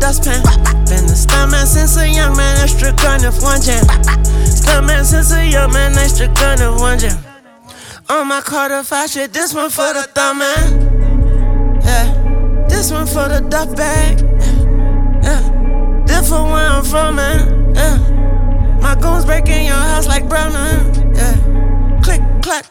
dustpan. Been a stuntman since a young man, extra gun if one jam. Stuntman since a young man, extra gun if one jam. On my Carter 5 shit, this one for the thumb man. Yeah, this one for the duff bag. Yeah, this for where I'm from, man. Yeah, my goons breaking your house like brown, man. Yeah, click, clack.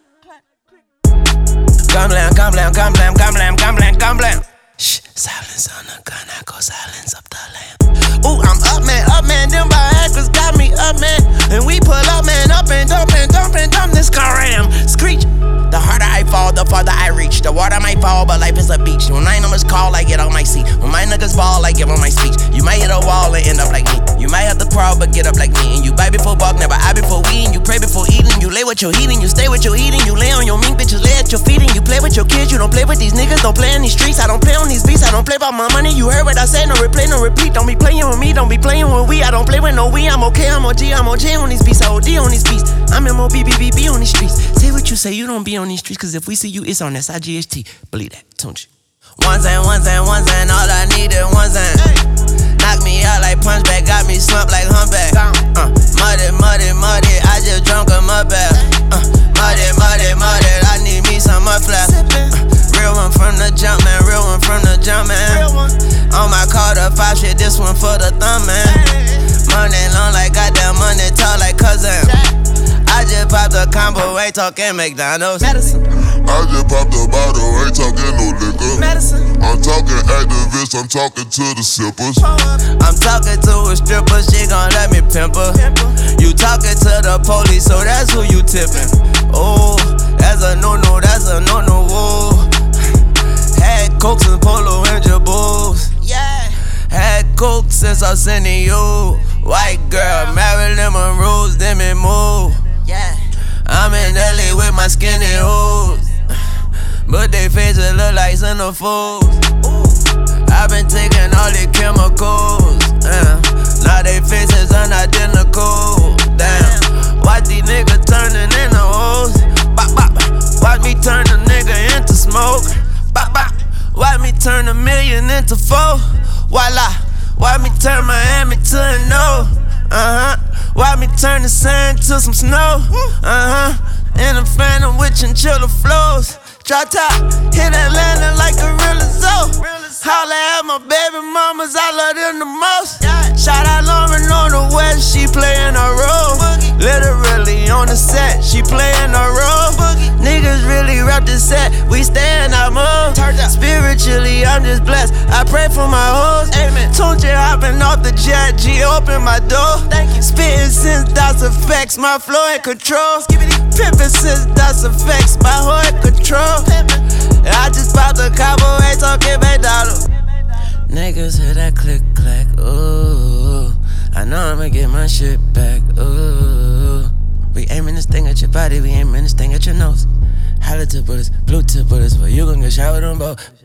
Gum blam, gum blam, gum blam, gum blam, gum blam, gum blam. Shh, silence on the gun, I go silence up the lamp. Ooh, I'm up, man, them bioacres got me up, man. And we pull up, man, up and dump this car ram. Screech. The harder I fall, the farther I reach. The water might fall, but life is a beach. When my numbers call, I get on my seat. When my niggas ball, I give on my speech. You might hit a wall and end up like me. You might have to crawl, but get up like me. And you buy before buck, never eye before we. And you pray before eating. You lay with your eating, you stay with your eating. You lay on your meat, bitches lay at your feet. And you play with your kids, you don't play with these niggas. Don't play in these streets, I don't play on these beats. I don't play about my money, you heard what I said. No replay, no repeat. Don't be playing with me, don't be playing with we. I don't play with no we. I'm okay, I'm OG, I'm OJ on these beats. I OD on these beats. I'm MOBBBB on these streets. Say what you say, you don't be on these streets. Cause if we see you, it's on SIGHT. Believe that, don't you? Ones and all I need is ones and. Knock me out like punchback, got me slumped like humpback. Muddy, I just drunk a mud bath. Muddy, I need me some mud flap. Real one from the jump, man, real one from the jump, man. On my Carter 5 shit, this one for the thumb, man. Money long like goddamn money, tall like cousin. I just popped a combo, ain't talking McDonald's. Medicine. I just popped a bottle, ain't talking no liquor. Medicine. I'm talking activists, I'm talking to the sippers. I'm talking to a stripper, she gon' let me pimp her. You talking to the police, so that's who you tipping. Oh, that's a no-no, whoa. Had cokes and polo and jabos. Yeah. Had coke since I seen you. White girl, Marilyn Monroe's, then me move. Yeah. I'm in LA with my skinny hoes, but they faces look like centerfolds. I've been taking all the chemicals, now they faces unidentical. Damn, watch these niggas turning into hoes. Bop, bop. Watch me turn a nigga into smoke. Bop, bop. Watch me turn a million into four. Voila. Watch me turn Miami to a no. Watch me turn the sand to some snow. In a phantom with chinchilla flows. Drop top, hit Atlanta like a real zoo. Holla at my baby mamas, I love them the most. Shout out Lauren on the west, she playin' her role. Literally on the set, she playin' her role. Niggas really rep the set, we stay in our mode. Spiritually, I'm just blessed, I pray for my hoes. Tunchi hopping off the jet, G open my door. Spittin' since that's effects, my flow in control. Pimpin' since that's effects, my hoe in control. I just popped a combo, ain't talking McDonald's. Niggas hear that click clack, ooh. I know I'ma get my shit back, ooh. We aimin' this thing at your body, we aimin' this thing at your nose. Holla to bullets, blue tip bullets, but you gon' get shot with them both.